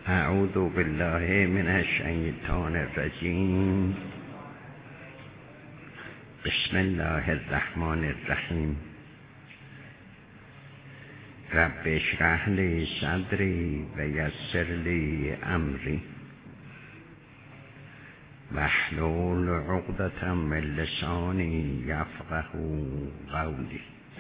اعوذ بالله من الشیطان الرجیم. بسم الله الرحمن الرحیم. رب اشرح لی صدری و یسر لی امری واحلل عقدة من لسانی یفقهوا قولی.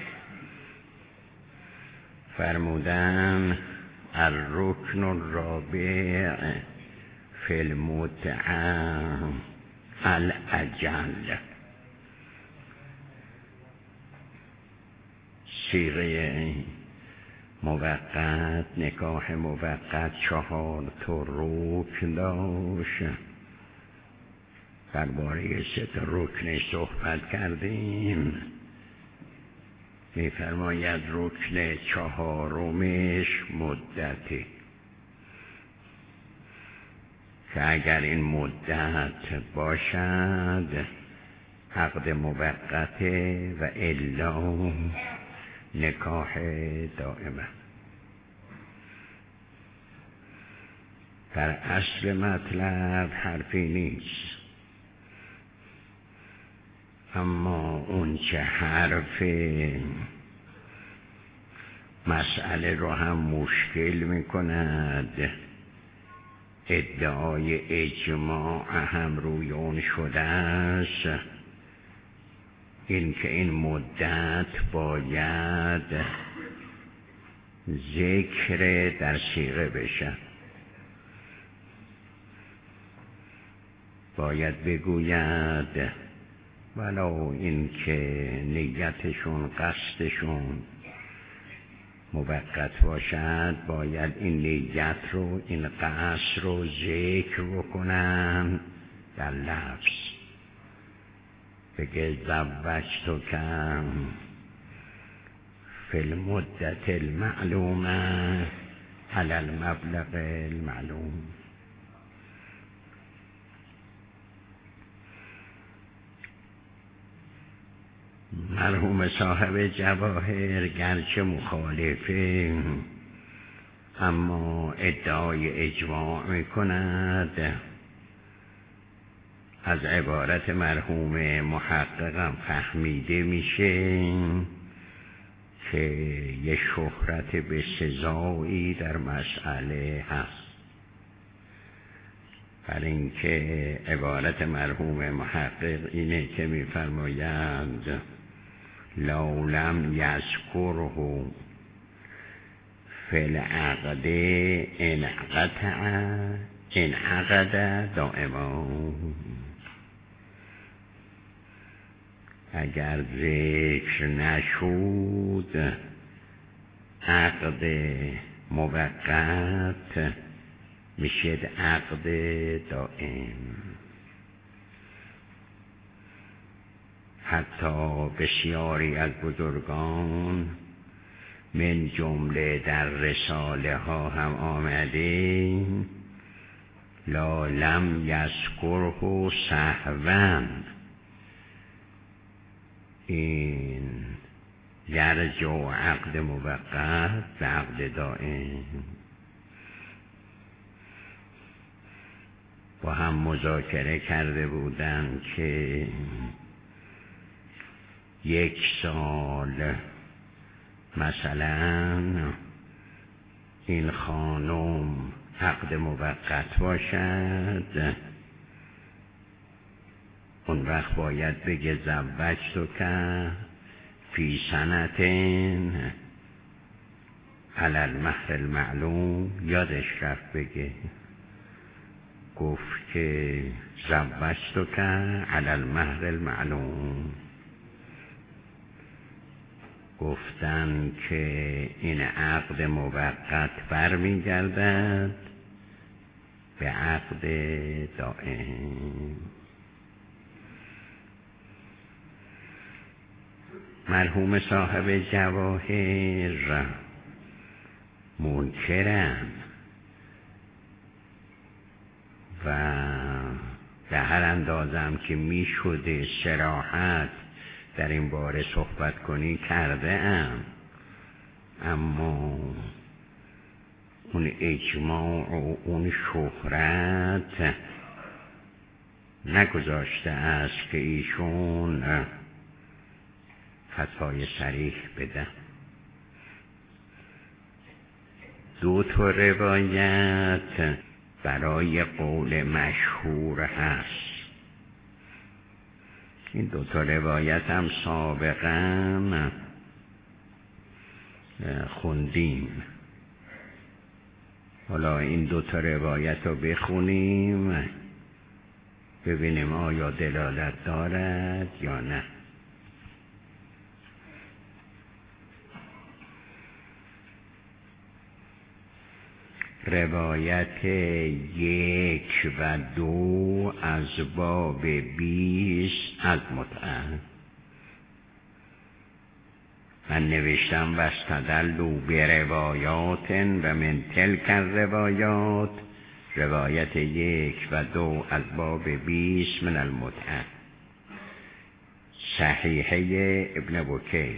فرمودن الرکن الرابع فی المتعه الاجل. صیغه موقت، نکاح موقت 4 رکن داشت. درباره 3 رکن صحبت کردیم. می‌فرماید رکن 4مش مدته، که اگر این مدت باشد عقد موقته و الا نکاح دائمه. در اصل مطلب حرفی نیست، اما اون چه حرف مسئله رو هم مشکل میکند. ادعای اجماع هم روی اون شده است، این که این مدت باید ذکر در صیغه بشه. باید بگوید ولو این که نیتشون قصدشون موقت باشد، باید این نیت رو، این قصد رو ذکر بکنن در لفظ. بگه زوجتک فی المدت المعلومه علی المبلغ المعلوم. مرحوم صاحب جواهر گرچه مخالفه، اما ادعای اجماع میکند. از عبارت مرحوم محققم فهمیده میشه که یه شهرت به سزایی در مسئله هست. برای اینکه عبارت مرحوم محقق اینه که میفرمایند لو لم یذکره فی العقد انعقد دائما. اگر ذکر نشود عقد موقت میشه عقد دائم. حتی بسیاری از بزرگان من جمله در رساله ها هم آمده لا لم یذکره سهوا، این یرجع عقد موقت به عقد دائم. با هم مذاکره کرده بودن که 1 سال مثلا این خانم عقد موقت باشد، اون وقت باید بگه زوجتک فی سنتین علی المهر المعلوم. یادش رفت بگه، گفت که زوجتک علی المهر المعلوم. گفتن که این عقد موقت برمیگردد به عقد دائم. مرحوم صاحب جواهر منکرن و به هر اندازم که می شده صراحت در این باره صحبت کنی کرده ام، اما اون اجماع و اون شهرت نگذاشته است که ایشون فتوای صریح بده. دو تا روایت برای قول مشهور هست. این دو تا روایت هم سابقا خوندیم. حالا این دو تا روایت رو بخونیم ببینیم آیا دلالت دارد یا نه. روایت 1 و 2 از باب 20 از متعه. من نوشتم و استدلوا بروایات و من تلک الروایات، روایت 1 و 2 از باب 20 من المتعه، صحیحه ابن بکیر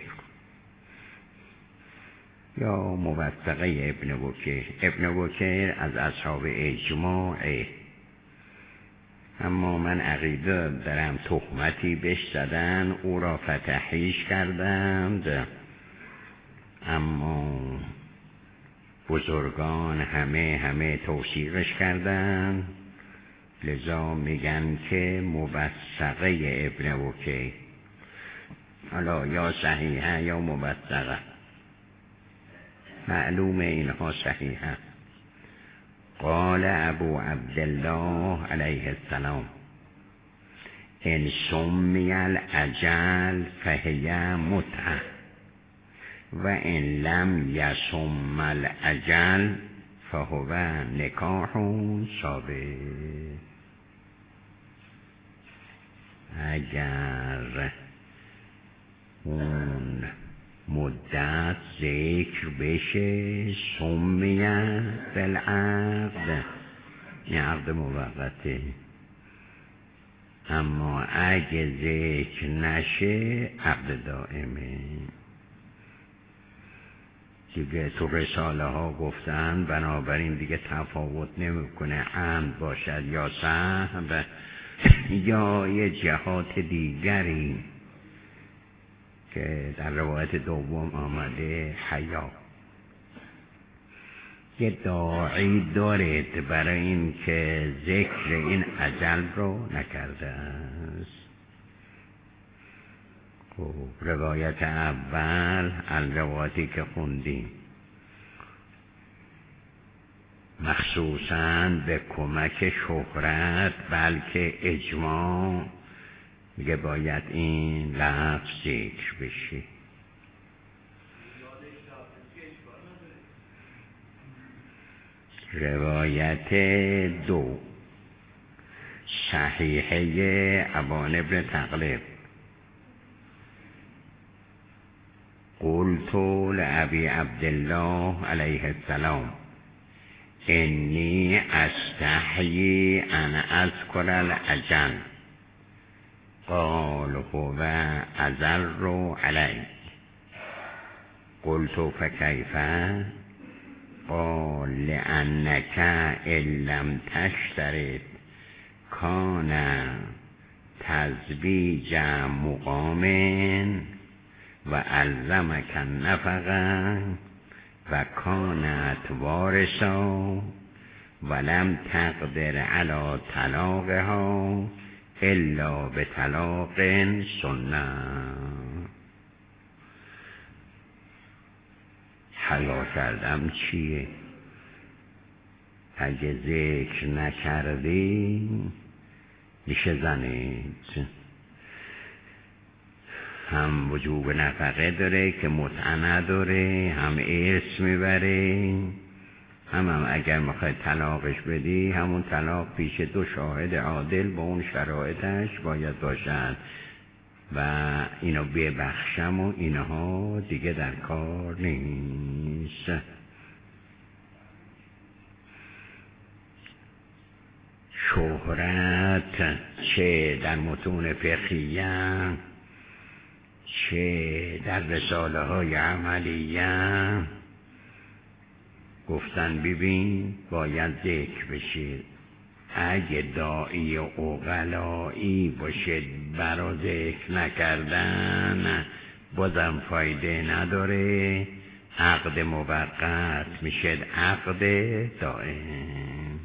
یا موثقه ابن بکیر. ابن بکیر از اصحاب اجماعه، اما من عقیده دارم تهمتی بهش زدن، او را فتحیش کردند، اما بزرگان همه توثیقش کردن، لذا میگن که موثقه ابن بکیر. حالا یا صحیحه یا موثقه، معلوم اینها صحیحه. قال ابو عبدالله علیه السلام ان سمی العجل فهی متعه و ان لم یسم العجل فهو نکاح ثابت. اگر اون مدت ذکر بشه سمیت بالعقد، این عقد موقته، اما اگه ذکر نشه عقد دائمه. دیگه تو رساله ها گفتن بنابراین دیگه تفاوت نمیکنه عمد باشد یا سهو یا یه جهات دیگری که در روایت دوم آمده حیا. یه داعی دارید برای این که ذکر این اجل رو نکرده است. خب روایت اول الروایتی که خوندیم مخصوصاً به کمک شهرت بلکه اجماع میگه باید این لفظ ذکر بشه. روایت 2 صحیحه ابان ابن تغلب قلت لأبی عبدالله علیه السلام انی استحیی ان اذکر العجل قال هو اضر علی. قلت فکیف؟ قال لأنك ان لم تشترط کان تزویج مقام و الزمک النفقه و کانت وارثا ولم تقدر علی طلاقها الا به طلاق سنه. حیا کردم چیه؟ اگه ذکر نکردی میشه زنید، هم وجوب نفقه داره که متعه نداره، هم ارث میبره، هم اگر میخوای طلاقش بدی همون طلاق پیش 2 شاهد عادل با اون شرایطش باید باشد و اینو ببخشم و اینها دیگه در کار نیست. شهرت چه در متون فقهیه چه در رساله های عملیه گفتن ببین باید ذکر بشه، اگه داعی عقلایی باشه برا ذکر نکردن بازم فایده نداره، عقد موقت میشه عقد دائم.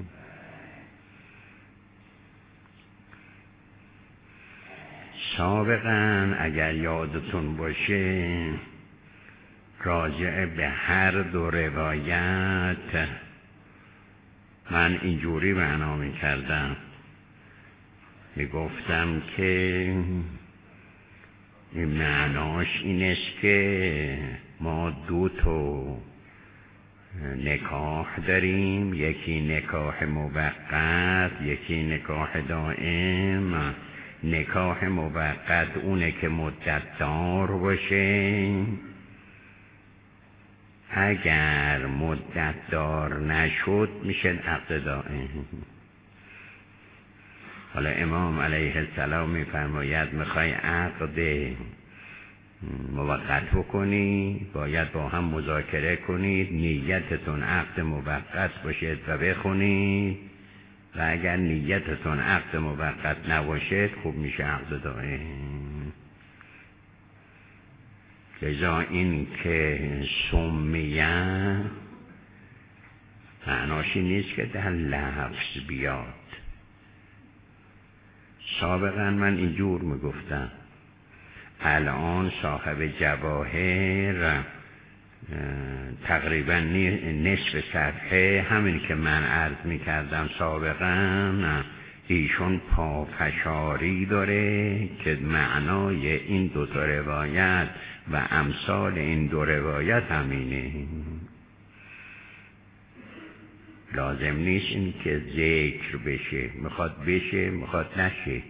سابقا اگر یادتون باشه راجع به هر دو روایت من اینجوری معنا می‌کردم، میگفتم که این معناش این است که ما دو تا نکاح داریم، یکی نکاح موقت، یکی نکاح دائم. نکاح موقت اونه که مدت دار باشه، اگر مدت دار نشد میشه عقد دائم. حالا امام علیه السلام میفرماید میخوای عقد موقت بکنی باید با هم مذاکره کنید، نیتتون عقد موقت باشد و بخونید، و اگر نیتتون عقد موقت نباشد خوب میشه عقد دائم. لذا این که سمیه معناشی نیست که در لفظ بیاد. سابقا من اینجور میگفتم، الان صاحب جواهر تقریبا نصف صفحه همین که من عرض میکردم سابقا ایشون پافشاری داره که معنای این دو تا روایت و امثال این دو روایت همینه. لازم نیست این که ذکر بشه، میخواد بشه میخواد نشه،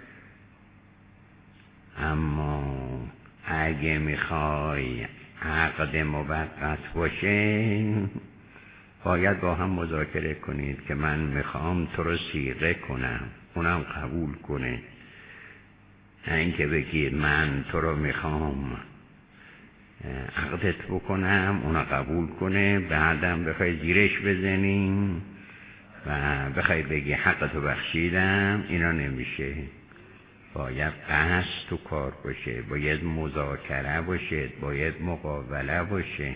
اما اگه میخوای عقد موقت باشه باید با هم مذاکره کنید که من میخوام تو رو صیغه کنم، اونم قبول کنه. نه اینکه بگید من تو رو میخوام عقدت بکنم اونو قبول کنه، بعدم بخوای زیرش بزنیم و بخوای بگی حقتو بخشیدم، اینا نمیشه. باید قصد تو کار باشه، باید مذاکره باشه، باید مقابله باشه.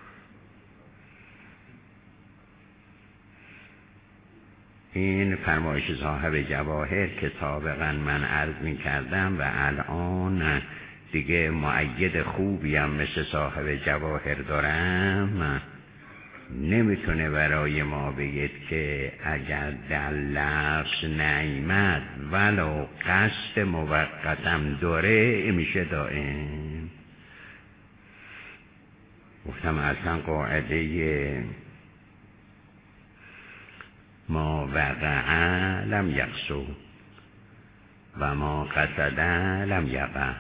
این فرمایش صاحب جواهر که سابقا من عرض می کردم و الان دیگه مؤید خوبی هم مثل صاحب جواهر دارم، نمیتونه برای ما بگید که اگر در لفظ نیامد ولو قصد موقتم داره میشه دائم. گفتم اصلا قاعده ما وقع لم یقصد و ما قصد لم یقع.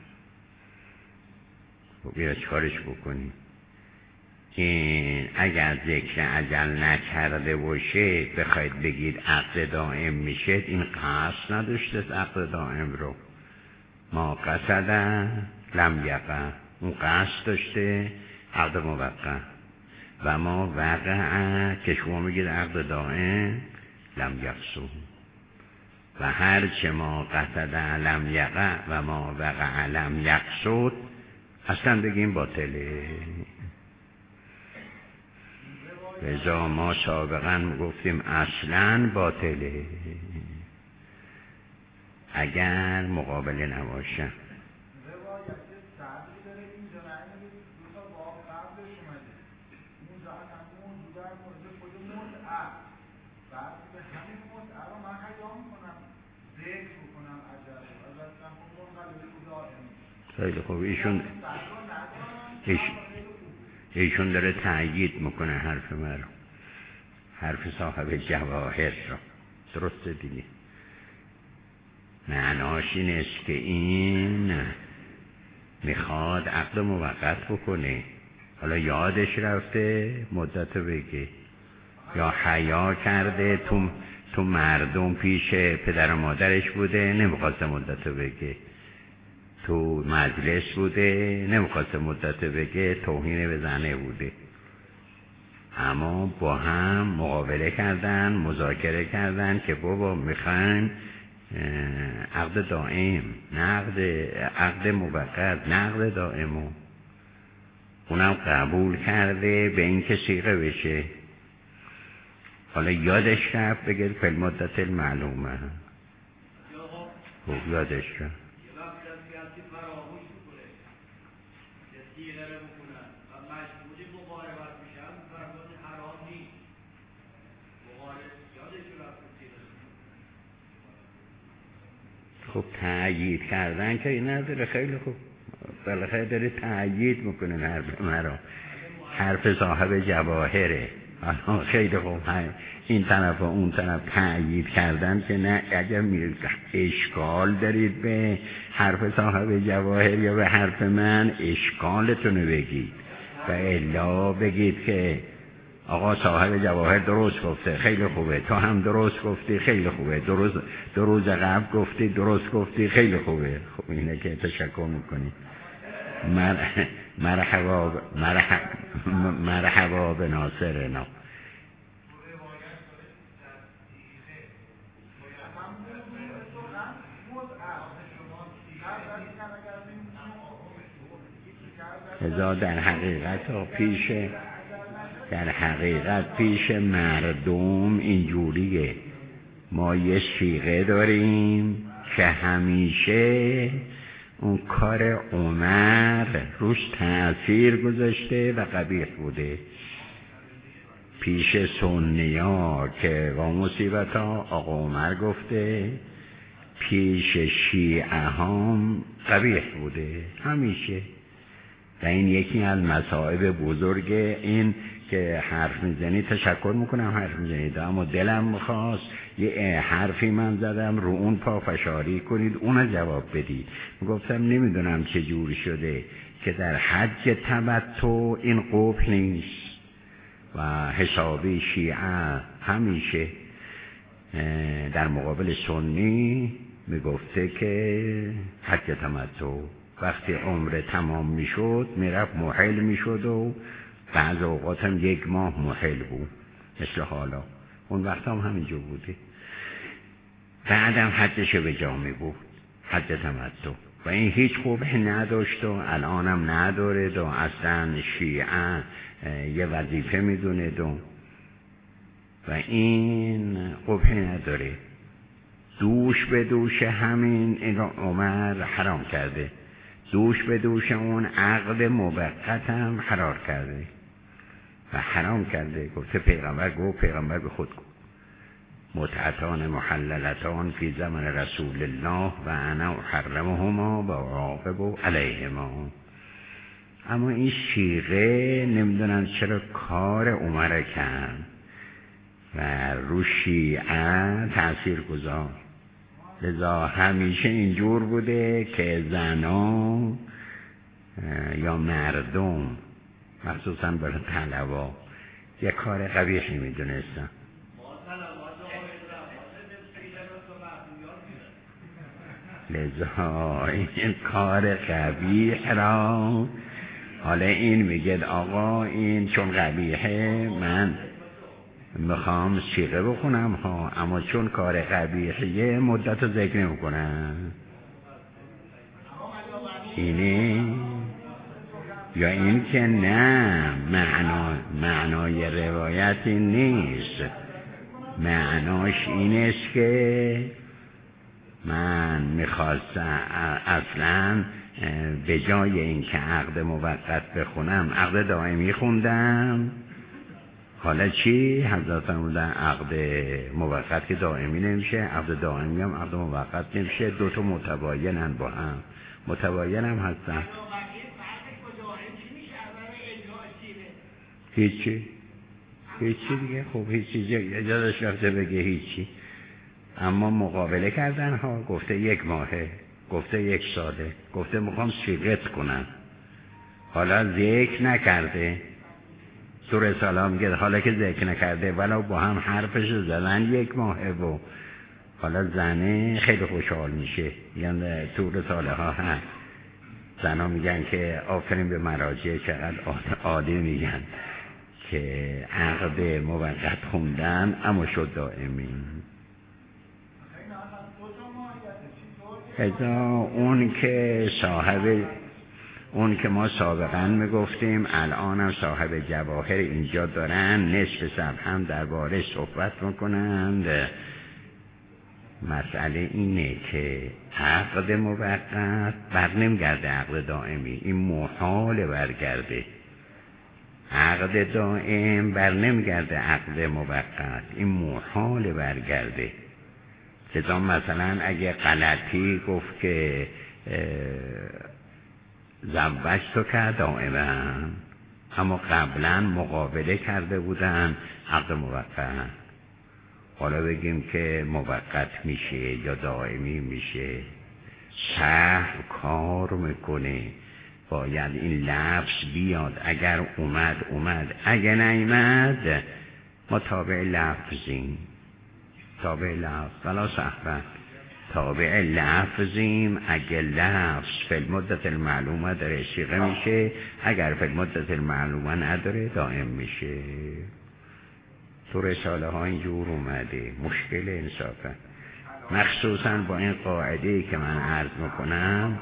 بیا چکارش بکنیم؟ این اگر ذکر اجل نکرده باشه بخواید بگید عقد دائم میشه، این قصد نداشته عقد دائم رو. ما قصد لم یقع، اون قصد داشته عقد موقع. و ما وقع که شما میگید عقد دائم لم یقصد، و هر چه ما قصد لم یقع و ما وقع لم یقصد اصلا بگیم باطله. لذا ما سابقا گفتیم اصلا باطله اگر مقابله نباشه. خیلی خوب، ایشون داره تأیید میکنه حرف من رو، حرف صاحب جواهر رو. درسته دیگه، معناش این است که این میخواد عقد موقت بکنه، حالا یادش رفته مدت بگه، یا حیا کرده تو مردم پیش پدر و مادرش بوده نمیخواست مدت بگه، تو مجلس بوده نمیخواست مدت بگه، توهین به زنه بوده. اما با هم مقابله کردن، مذاکره کردن که بابا میخوایم عقد دائم، نه عقد موقت، نه عقد دائمو. اونم قبول کرده به این که صیغه بشه. حالا یادش رفت بگه فی المدت المعلومه. خوب یادش رفت. خب تأیید کردن که این نداره. خیلی خوب، بالاخره داره تأیید میکنه حرف مرا. حرف صاحب جواهره. خیلی خوب، این طرف و اون طرف تأیید کردن که نه. اگر اشکال دارید به حرف صاحب جواهر یا به حرف من، اشکالتونو بگید و الا بگید که آقا صاحب جواهر درست گفته، خیلی خوبه. تو هم درست گفتی، خیلی خوبه. دو روز قبل گفتی، درست گفتی، خیلی خوبه. خب اینه که تشکر میکنی. مرحبا به ناصرنا. ازا در حقیقت پیش مردم اینجوریه. ما یه صیغه داریم که همیشه اون کار عمر روش تأثیر گذاشته و قبیح بوده. پیش سنیا که و مصیبت ها آقا عمر گفته، پیش شیعه هم قبیح بوده همیشه. و این یکی از مصائب بزرگ این که حرف میزنید. تشکر میکنم حرف میزنید، اما دلم میخواست یه حرفی من زدم رو اون پافشاری کنید، اون جواب بدید. گفتم نمیدونم چه جور شده که در حج تمتع این قبح نیست و حسابی شیعه همیشه در مقابل سنی میگفته که حج تمتع وقتی عمر تمام میشد میرفت محل میشد و بعض اوقات هم 1 ماه محل بود مثل حالا. اون وقت هم همینجور بوده. بعدم حجش به جا می بود، حج تمتع، و این هیچ قبحی نداشت و الانم نداره و اصلا شیعه یه وظیفه میدونه و این قبحی نداره. دوش به دوش همین این را عمر حرام کرده، دوش به دوش اون عقد موقت هم حرام کرده و حرام کرده. گفته پیغمبر پیغمبر به خود گفت متعتان محللتان فی زمن رسول الله و انا حرمهما و عاقب علیهما. اما این صیغه نمیدونن چرا کار عمر کرد و رو شیعه تأثیر گذار. لذا همیشه اینجور بوده که زنا یا مردم مخصوصا برای طلبا یک کار قبیحی میدونستن. لذا این کار قبیح را حالا این میگه آقا این چون قبیحه من میخوام صیغه بخونم ها، اما چون کار قبیحه مدت رو ذکر نمیکنم. اینه یا این که نه معنای روایتی نیست. معناش این است که من میخواستم اصلا به جای این که عقد موقت بخونم عقد دائمی خوندم. حالا چی؟ حضرت فرمودن عقد موقت که دائمی نمیشه، عقد دائمی هم عقد موقت نمیشه، دوتا متباینن با هم، متباین هم هستن. هیچی دیگه. خب هیچی یادش رفته بگه هیچی. اما مقابله کردن ها، گفته 1 ماهه، گفته 1 ساله، گفته میخوام صیغت کنم. حالا ذکر نکرده تو رساله میگه حالا که ذکر نکرده ولو با هم حرفش زدن 1 ماهه و حالا زنه خیلی خوشحال میشه. یعنی تو رساله ها هست زنها میگن که آفرین به مراجع چقدر عالی میگن که عقد موقت خوندن اما شد دائمی. اون که ما سابقا میگفتیم الانم صاحب جواهر اینجا دارن نصف صفحه هم درباره صحبت میکنند. مسئله اینه که عقد موقت بر نمیگرده عقد دائمی، این محال برگرده. عقد دائم بر نمیگرده عقد موقت، این محال برگرده. لذا مثلا اگه غلطی گفت که زوجتو که دائما، اما قبلا مقابله کرده بودن عقد موقت، حالا بگیم که موقت میشه یا دائمی میشه، سهو کار میکنه. باید این لفظ بیاد، اگر اومد، اگر نیامد ما تابع لفظیم، تابع لفظ ولا صحبت، تابع لفظیم. اگر لفظ فی المدت المعلومه داره صیغه میشه، اگر فی المدت المعلومه نداره دائم میشه. تو رساله ها اینجور اومده، مشکل انصافه، مخصوصا با این قاعده که من عرض میکنم.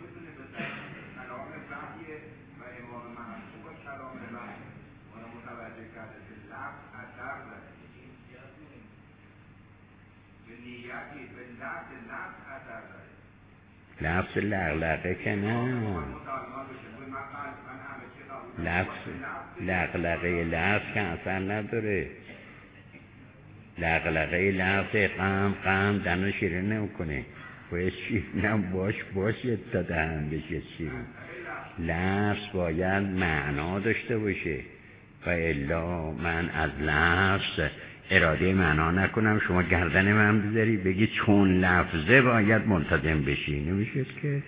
لفظ لغلقه که نه، لغلقه لفظ که اثر نداره. لغلقه لفظ قم دنو شیرین نمیکنه، باید شیرینم باش تا دهن بشه شیرین. لفظ باید معنا داشته باشه و الا من از لفظ اراده معنا نکنم، شما گردن من بذاری بگی چون لفظه باید منتظم بشی، نمیشه که.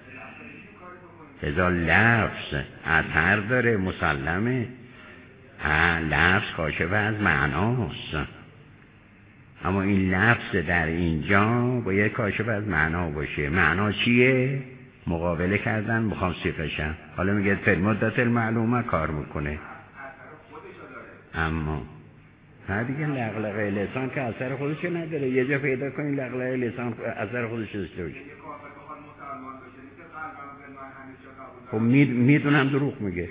ازا لفظ اثر داره، مسلمه، لفظ کاشف از معناست، اما این لفظ در اینجا باید کاشف از معنا باشه. معنا چیه؟ مقابله کردن، میخوام صیغه‌شم. حالا میگه فی المدت المعلومه کار میکنه، اما نه دیگه لغلقه لسان که اثر خودش نداره. یه جا پیدا کنین لغلقه لسان اثر خودش داشته باشه. خب میدونم دروغ میگه،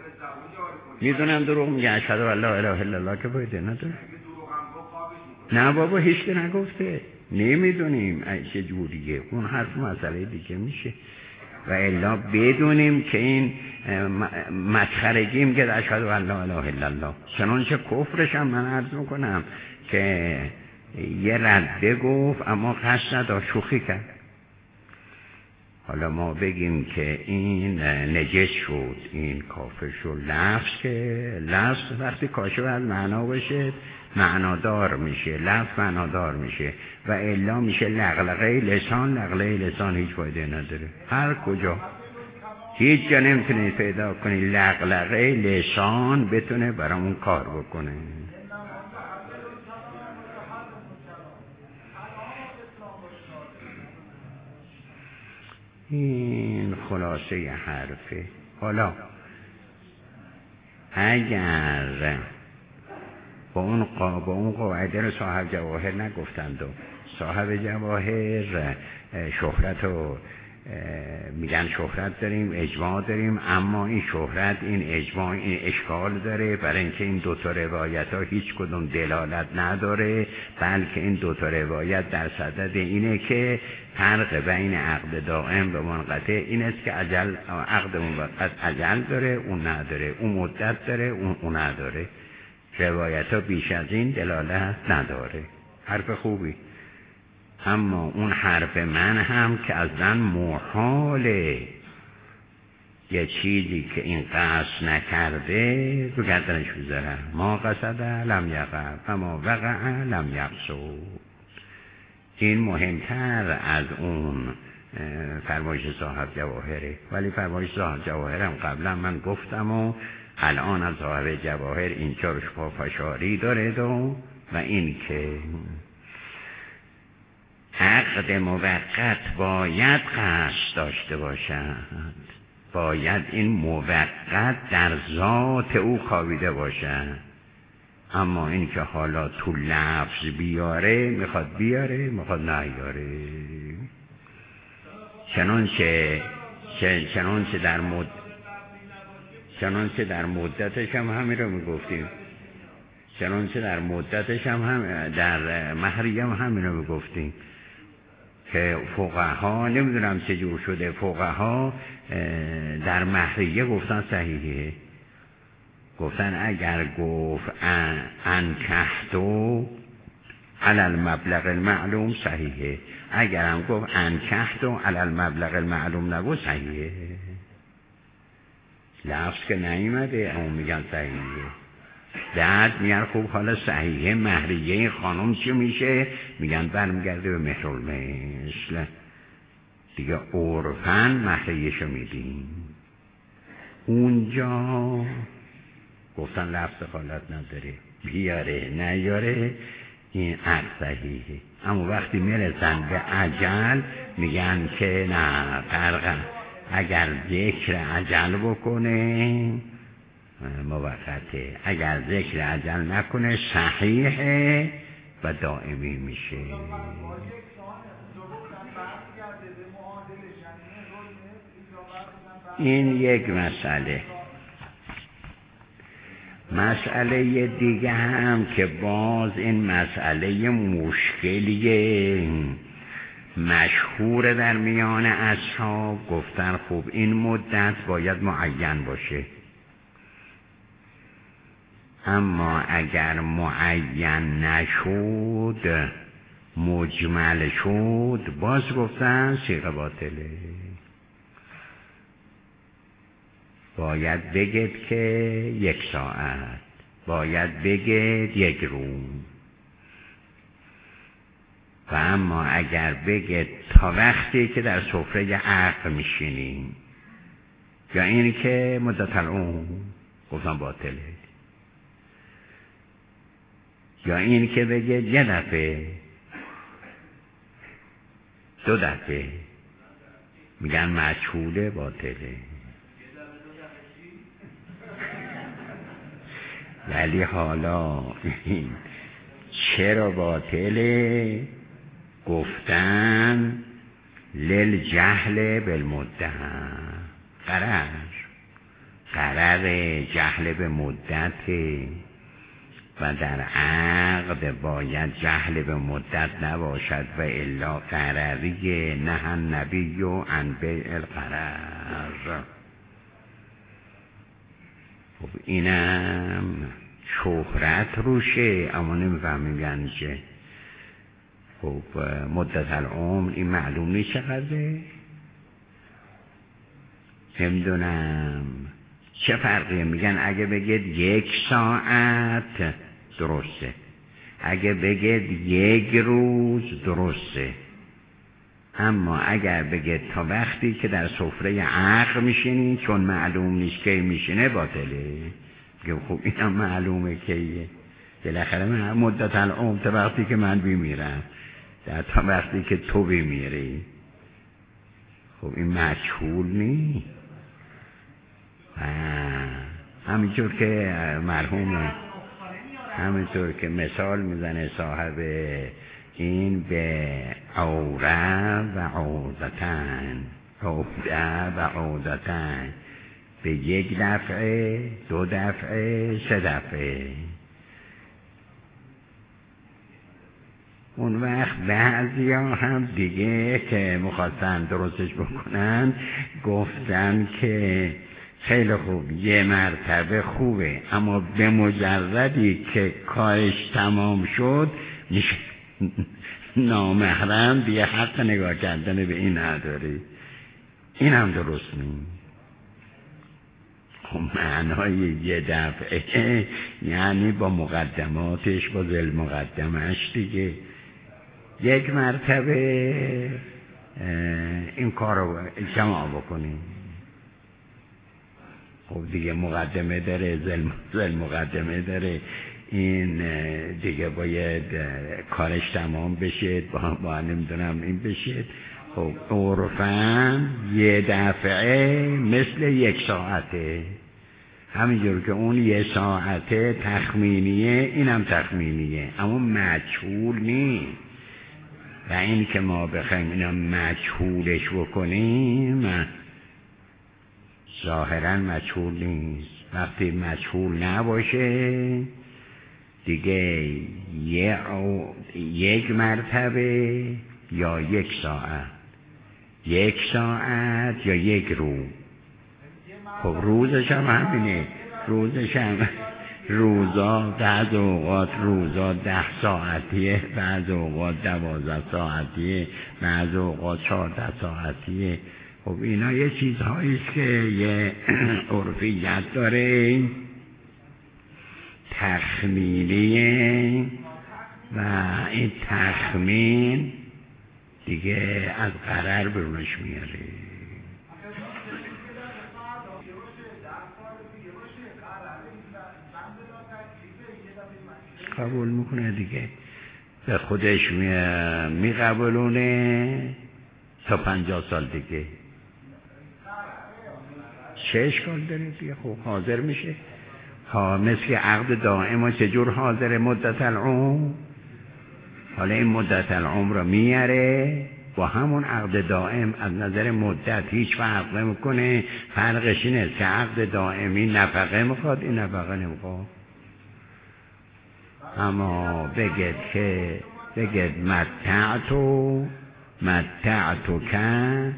اشهد ان لا اله الا الله که باید نداره. نه بابا هیچ که نگفته، نمیدونیم چه جوریه، اون حرف مسئله دیگه میشه. و الا بدونیم که این مسخرگی میگه اشهد ان لا اله الا الله، چنانچه کفرش هم من عرض میکنم که یه رده گفت اما قصد نداشت، شوخی کرد. حالا ما بگیم که این نجس شد، این کافر شد. لفظ وقتی کاشف از معنا باشه معنادار میشه، لفظ معنادار میشه و الا میشه لغلقه لسان. لغلقه لسان هیچ فایده نداره، هر کجا هیچ جا نمیتونید پیدا کنید لغلقه لسان بتونه برامون کار بکنه. این خلاصه حرفه. حالا اگر با اون قاعده رو صاحب جواهر نگفتند و صاحب جواهر شهرت رو میگن شهرت داریم، اجماع داریم، اما این شهرت، این اجماع، این اشکال داره، برای اینکه این دوتا روایت ها هیچ کدوم دلالت نداره، بلکه این دوتا روایت در صدد اینه که فرق بین عقد دائم و منقطع این است که عقد موقت اجل داره، اون نداره، اون مدت داره، اون نداره. روایت ها بیش از این دلالت نداره. حرف خوبی، اما اون حرف من هم که اصلا محاله یه چیزی که این قصد نکرده تو گردنش بذاره. ما قصد لم یقع و ما وقع لم یقصد. این مهمتر از اون فرمایش صاحب جواهره. ولی فرمایش صاحب جواهرم قبلا من گفتم و الان از صاحب جواهر اینجا رو پافشاری داره و این که عقد موقت باید قصد داشته باشد. باید این موقت در ذات او خوابیده باشه. اما این که حالا تو لفظ بیاره، میخواد بیاره، میخواد نیاره. چنانچه در مدتش هم همین رو میگفتیم، چنانچه در مدتش هم در مهریه هم همین رو میگفتیم که فقها نمیدونم چجور شده، فقها در مهریه گفتن صحیحه، گفتن اگر گفت انکحتو علی المبلغ المعلوم صحیحه، اگر هم گفت انکحتو علی المبلغ المعلوم نگو صحیحه. لفظ که نیومده اما میگن صحیحه. بعد میگن خوب حالا صحیحه مهریه این خانم چی میشه؟ میگن برمیگرده به مهرالمثل دیگه، عرفاً مهریهشو میدیم. اونجا گفتن لفظ خالت نداره، بیاره نیاره این عقد صحیحه. اما وقتی میرسن به عجل میگن که نه فرق، اگر ذکر عجل بکنه موقته، اگر ذکر عجل نکنه صحیحه و دائمی میشه. این یک مسئله. مسئله دیگه هم که باز این مسئله مشکلیه مشهور در میان اصحاب، گفتن خوب این مدت باید معین باشه، اما اگر معین نشد مجمل شد باز گفتن صیغه باطله. باید بگید که 1 ساعت، باید بگید 1 روز، و اما اگر بگید تا وقتی که در سفره عقد میشینیم، یا این که مدت العمر، گفتن باطله. یا این که بگید 1 دفعه 2 دفعه، میگن مجهوله، باطله. ولی حالا چرا باطله؟ گفتن للجهل بالمدت، قرار جهل به مدت و در عقد باید جهل به مدت نباشد و الا قرریه. نه النبی عن بیع القرار. خب اینم شهرت روشه، اما نمیفهمیم یعنی چه. خب مدت العمر این معلوم نیست چقدره، نمیدونم چه فرقیه. میگن اگه بگید 1 ساعت درسته، اگه بگید 1 روز درسته، اما اگر بگید تا وقتی که در سفره عقد میشینی چون معلوم نیست که میشینه باطله. میگم خب اینم معلومه کیه، بالاخره مدت العمر تا وقتی که من بمیرم، تا وقتی که تو بمیری. خب این مجهول نیست. همینطور که مرحوم، همینطور که مثال میزنه صاحب این به عوره و عودتن، عوده و عودتن، به 1 دفعه 2 دفعه 3 دفعه. اون وقت بعضی ها هم دیگه که مخواستن درستش بکنن گفتن که خیلی خوب 1 مرتبه خوبه، اما به مجردی که کارش تمام شد میشه نامحرم، دیگه حق نگاه کردن به این نداری. این هم درست نیست. خب معنای 1 دفعه یعنی با مقدماتش، با ذل مقدمش دیگه. 1 مرتبه این کار رو جمع بکنیم. خب دیگه مقدمه داره، ذل مقدمه داره، این دیگه باید کارش تمام بشه، با نمیدونم این بشه، خب عرفاً یه دفعه مثل یک ساعته، همینجور که اون یه ساعته تخمینیه اینم تخمینیه، اما مجهول نیست. و این که ما بخوایم اینا مجهولش بکنیم ظاهراً مجهول نیست. وقتی مجهول نباشه دیگه یک مرتبه یا یک ساعت یا یک روز. خب روزش هم همینه، روزش هم روزا بعض اوقات روزا 10 ساعتیه، بعض اوقات 12 ساعتیه، بعض اوقات 14 ساعتیه. خب اینا یه چیزهاییست که یه عرفیت داره، تخمینیه و این تخمین دیگه از قرار برونش میاره. قبول میکنه دیگه، به خودش میقبولونه تا 50 سال دیگه. چه اشکال داره دیگه؟ خب حاضر میشه. مثل عقد دائم و چجور حاضر مدت العمر؟ حالا این مدت العمر رو میاره با همون عقد دائم، از نظر مدت هیچ فرق نمیکنه. فرقش اینه که عقد دائمی نفقه میخواد، این نفقه نمیخواد. اما بگید متعتو که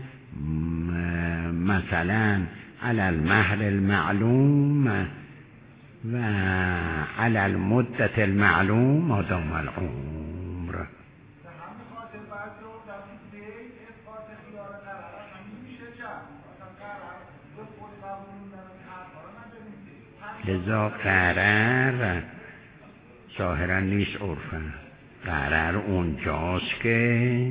مثلا علی المهر المعلوم و علی المدت المعلوم مادام العمر. لذا قرار ظاهرا نیست عرفن. قرار اونجاست که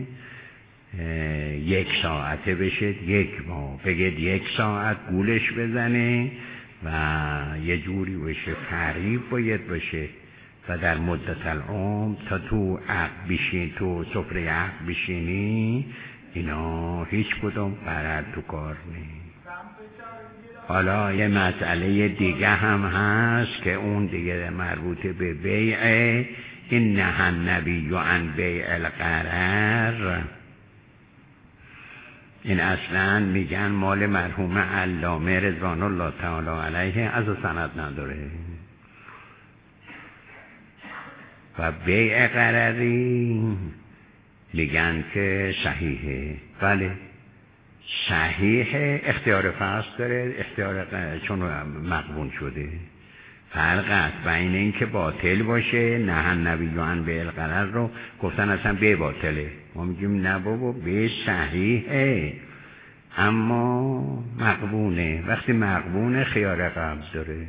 1 ساعته بشه، 1 ماه بگید 1 ساعت گولش بزنه و یه جوری بشه فریب باید باشه و در مدت العمر تا تو عقد بشین، تو سفره عقد بشینی، اینا هیچ کدوم قرار تو کار نیست. حالا یه مسئله دیگه هم هست که اون دیگه مربوط به بیعه. این نهی النبی عن بیع الغرر، این اصلا میگن مال مرحوم علامه رضوان الله تعالی علیه، از سند نداره. و بیع غرری میگن که صحیحه. بله صحیحه، اختیار فصل داره، اختیار چون مقبول شده. فرق است بین این که باطل باشه، نهی النبی عن بیع الغرر رو گفتن اصلا به باطله، ما میگیم نه بابا به صحیحه اما مقبونه. وقتی مقبونه خیار قبض داره.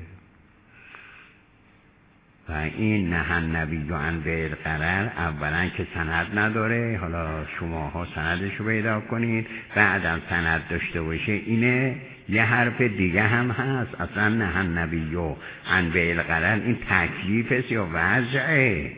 و این نهی النبی عن بیع الغرر اولا که سند نداره، حالا شماها سندش رو پیدا کنید، بعدم سند داشته باشه. اینه یه حرف دیگه هم هست، اصلا نهی النبی عن بیع الغرر این تکلیفه یا وضعه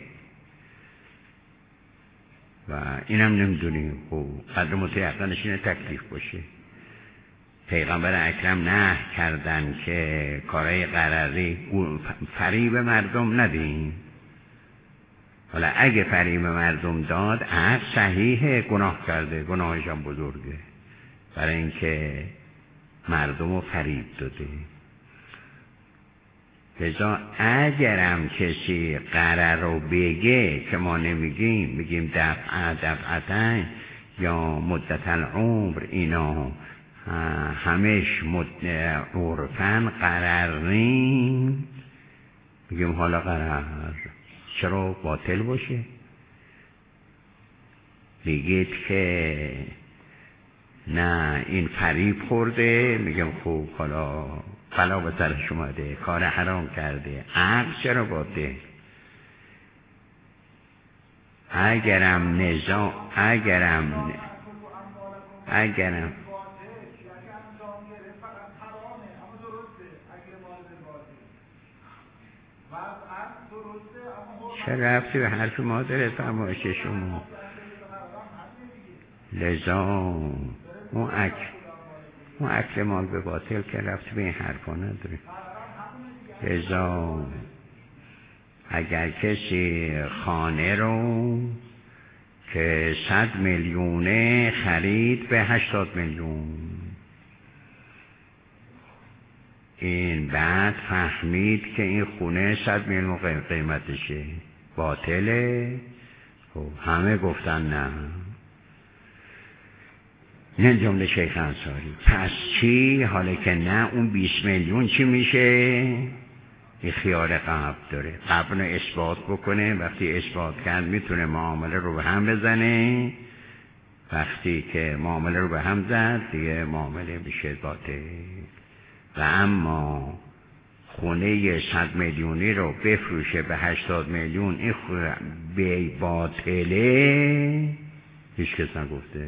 و اینم نمیدونیم. خب قدر متیقنش اینه تکلیف باشه. پیغمبر اکرم نهی کردن که کارهای غرری فریب مردم ندین. حالا اگه فریب مردم داد عقد صحیحه، گناه کرده، گناهش هم بزرگه برای اینکه مردم رو فریب داده. لذا اگرم کسی قرار رو بگه که ما نمیگیم، میگیم دفعتا یا مدت العمر، اینا همش عرفن قرار نیم، میگیم حالا قرار چرا باطل باشه؟ میگید که نه این فریب خورده، میگم خوب حالا بلا به سرش اومده، کار حرام کرده، عقل چرا باطل؟ اگرم چه رفتی به حرف ما داره فرمایش شما؟ لذا اون اکل مال به باطل که رفت به این حرفا نداره. لذا اگر کسی خانه رو که 100 میلیونه خرید به 80 میلیون، این بعد فهمید که این خونه 100 میلیون قیمتشه، باطله. خب همه گفتن نه. این جمله شیخ انصاری. پس چی؟ حالا که نه، اون 20 میلیون چی میشه؟ این خیال قبل داره، قبل رو اثبات بکنه. وقتی اثبات کرد میتونه معامله رو به هم بزنه. وقتی که معامله رو به هم زد دیگه معامله میشه باطل. و اما خونه 100 میلیونی رو بفروشه به 80 میلیون، این به باطله، هیچ کس نگفته.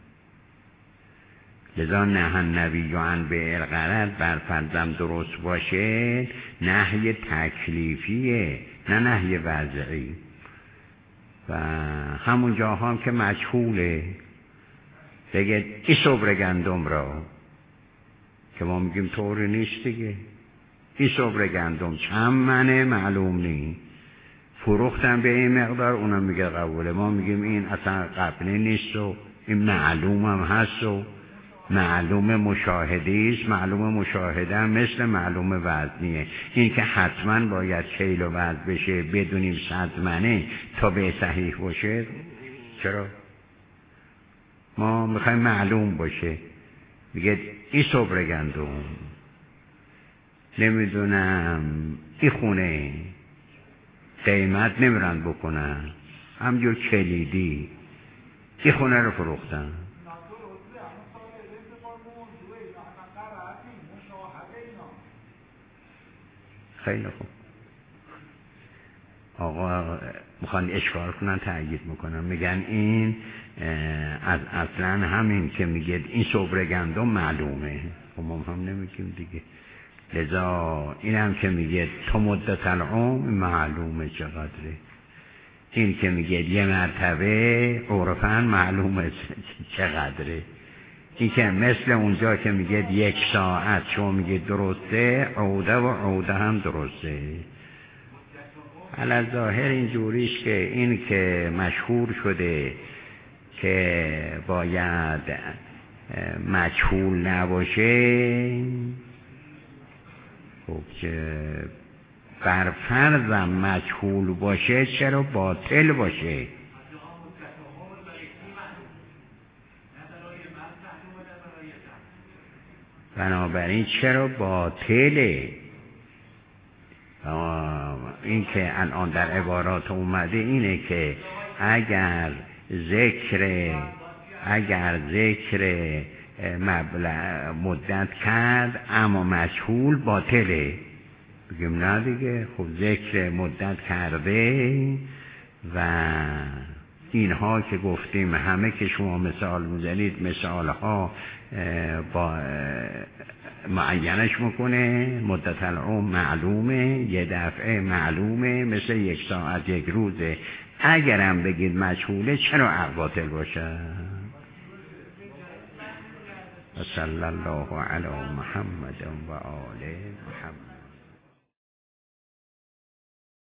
لذا نهی النبی عن بیع الغرض بر فرضم درست باشه، نهی تکلیفیه نه نهی وضعی. و همون جاها هم که مجهوله، بگه این صبر گندم را، که ما میگیم طوری نیست دیگه، این صبر گندم چند منه معلوم نی، فروختن به این مقدار، اونم میگه قبوله. ما میگیم این اصلا قبلی نیست و این معلوم هم هست و معلوم مشاهدیست. معلوم مشاهده هم مثل معلوم وزنیه. این که حتما باید کیل و وزن بشه بدونیم 100 منه تا به صحیح باشه. چرا؟ ما میخوایم معلوم باشه. میگه این صبر گندم، نمیدونم این خونه قیمت نمیرن بکنن، همجور کلیدی این خونه رو فروختن. خیلی خوب. آقا میخوان اشکال کنن، تأیید میکنن، میگن این از اصلا همین که میگه این صبر گندم معلومه. خب ما هم نمیگیم دیگه. لذا این هم که میگه تو مدت العمر معلومه چقدره. این که میگه یه مرتبه عرفاً معلومه چقدره. این که مثل اونجا که میگه 1 ساعت، شما میگه درسته، عوده و عوده هم درسته. علی ظاهر این جوریش که این که مشهور شده که باید مجهول نباشه، خب که بر فرضم مجهول باشه چرا باطل باشه؟ بنابراین چرا باطله؟ این که الان در عبارات اومده اینه که اگر ذکر مدت کرد اما مجهول باطله. بگیم نه دیگه، خب ذکر مدت کرده و اینها که گفتیم همه که شما مثال میزنید مثالها با معینش میکنه. مدت العمر معلومه، یه دفعه معلومه، مثل 1 ساعت 1 روزه. اگرم بگید مجهوله چرا باطل باشه؟ و صلی الله علی محمد و آل محمد.